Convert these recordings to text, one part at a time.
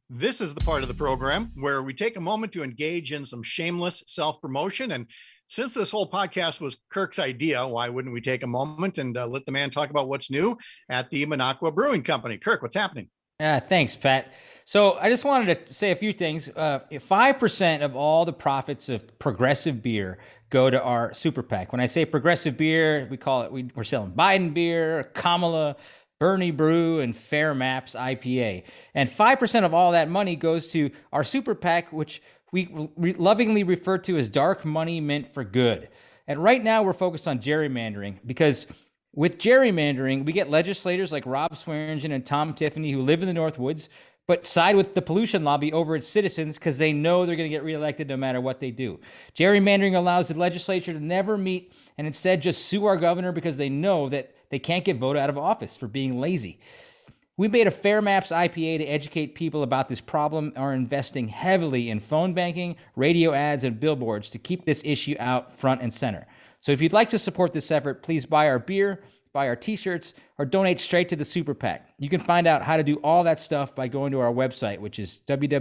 This is the part of the program where we take a moment to engage in some shameless self-promotion. And since this whole podcast was Kirk's idea, why wouldn't we take a moment and let the man talk about what's new at the Minocqua Brewing Company? Kirk, what's happening? Thanks, Pat. So I just wanted to say a few things. 5% of all the profits of Progressive Beer go to our super PAC. When I say Progressive Beer, we're selling Biden beer, Kamala, Bernie Brew, and Fair Maps IPA. And 5% of all that money goes to our super PAC, which we lovingly refer to as dark money meant for good. And right now we're focused on gerrymandering because with gerrymandering, we get legislators like Rob Swearingen and Tom Tiffany who live in the Northwoods, but side with the pollution lobby over its citizens because they know they're going to get reelected no matter what they do. Gerrymandering allows the legislature to never meet and instead just sue our governor because they know that they can't get voted out of office for being lazy. We made a Fair Maps IPA to educate people about this problem and are investing heavily in phone banking, radio ads, and billboards to keep this issue out front and center. So if you'd like to support this effort, please buy our beer, buy our t-shirts, or donate straight to the Super PAC. You can find out how to do all that stuff by going to our website, which is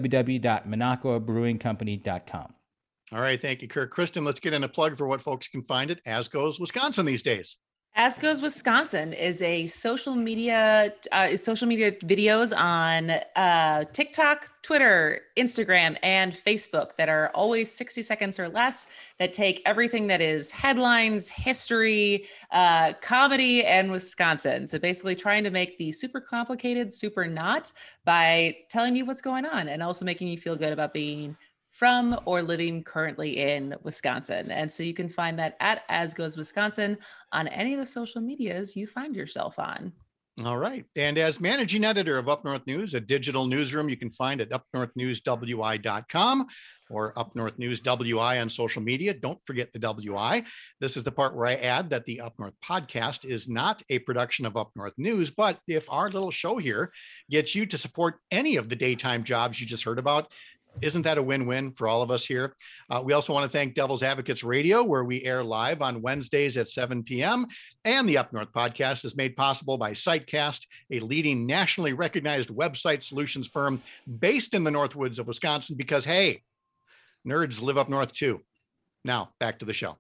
www.minocquabrewingcompany.com. All right. Thank you, Kirk. Kristen, let's get in a plug for what folks can find at As Goes Wisconsin these days. As Goes Wisconsin is a social media videos on TikTok, Twitter, Instagram, and Facebook that are always 60 seconds or less, that take everything that is headlines, history, comedy, and Wisconsin. So basically trying to make the super complicated super not by telling you what's going on and also making you feel good about being from or living currently in Wisconsin. And so you can find that at As Goes Wisconsin on any of the social medias you find yourself on. All right. And as managing editor of Up North News, a digital newsroom you can find at upnorthnewswi.com or Up North News WI on social media. Don't forget the WI. This is the part where I add that the Up North podcast is not a production of Up North News, but if our little show here gets you to support any of the daytime jobs you just heard about, isn't that a win-win for all of us here? We also want to thank Devil's Advocates Radio, where we air live on Wednesdays at 7 p.m. And the Up North podcast is made possible by Sitecast, a leading nationally recognized website solutions firm based in the Northwoods of Wisconsin, because, hey, nerds live up north too. Now, back to the show.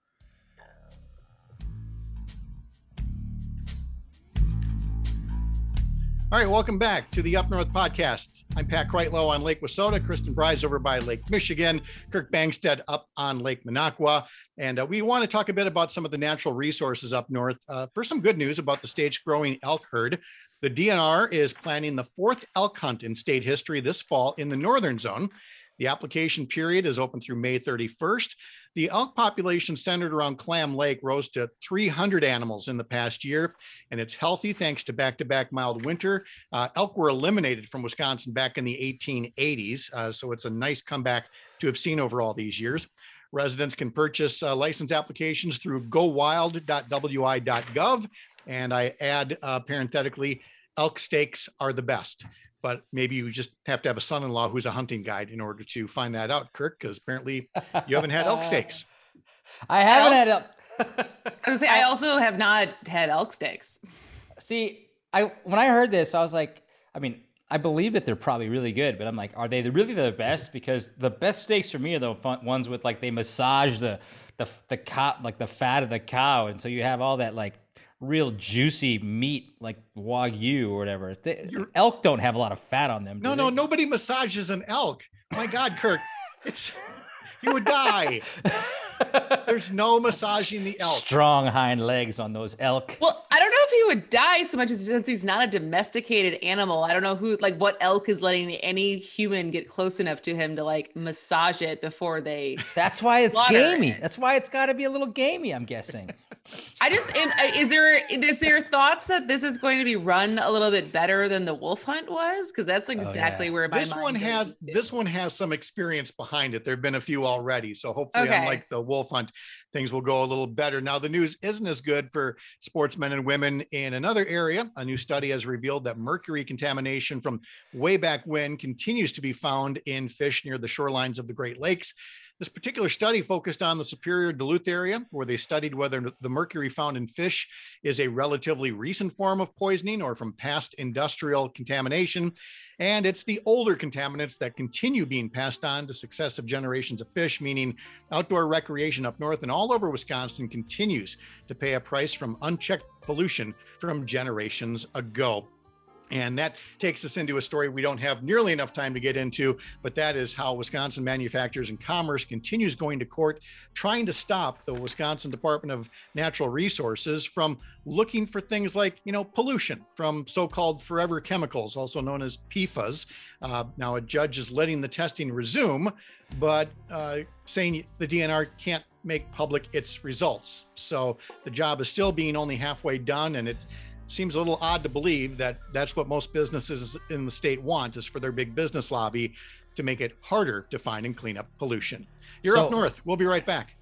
All right, welcome back to the Up North podcast. I'm Pat Kreitlow on Lake Wissota, Kristen Bryce over by Lake Michigan, Kirk Bangstead up on Lake Minocqua. And we want to talk a bit about some of the natural resources up north. For some good news about the state's growing elk herd, the DNR is planning the 4th elk hunt in state history this fall in the northern zone. The application period is open through May 31st. The elk population centered around Clam Lake rose to 300 animals in the past year, and it's healthy thanks to back-to-back mild winter. Elk were eliminated from Wisconsin back in the 1880s, so it's a nice comeback to have seen over all these years. Residents can purchase license applications through gowild.wi.gov, and I add parenthetically, elk steaks are the best. But maybe you just have to have a son-in-law who's a hunting guide in order to find that out, Kirk, because apparently you haven't had elk steaks. I haven't had elk. I also have not had elk steaks. See, when I heard this, I was like, I believe that they're probably really good, but I'm like, are they really the best? Because the best steaks for me are the ones with like they massage the cow, like the fat of the cow, and so you have all that like real juicy meat like Wagyu or whatever. Elk don't have a lot of fat on them. No, nobody massages an elk. My God, Kirk, you would die. There's no massaging the elk. Strong hind legs on those elk. Well, I don't know if he would die so much as since he's not a domesticated animal. I don't know what elk is letting any human get close enough to him to like massage it before they. That's why it's gamey. That's why it's got to be a little gamey, I'm guessing. Is there thoughts that this is going to be run a little bit better than the wolf hunt was? Because that's exactly where this one has some experience behind it. There've been a few already, so hopefully, unlike the wolf hunt, things will go a little better. Now, the news isn't as good for sportsmen and women in another area. A new study has revealed that mercury contamination from way back when continues to be found in fish near the shorelines of the Great Lakes. This particular study focused on the Superior Duluth area, where they studied whether the mercury found in fish is a relatively recent form of poisoning or from past industrial contamination. And it's the older contaminants that continue being passed on to successive generations of fish, meaning outdoor recreation up north and all over Wisconsin continues to pay a price from unchecked pollution from generations ago. And that takes us into a story we don't have nearly enough time to get into, but that is how Wisconsin Manufacturers and Commerce continues going to court, trying to stop the Wisconsin Department of Natural Resources from looking for things like, pollution from so-called forever chemicals, also known as PFAS. Now a judge is letting the testing resume, but saying the DNR can't make public its results. So the job is still being only halfway done, and it seems a little odd to believe that that's what most businesses in the state want, is for their big business lobby to make it harder to find and clean up pollution. You're up north. We'll be right back.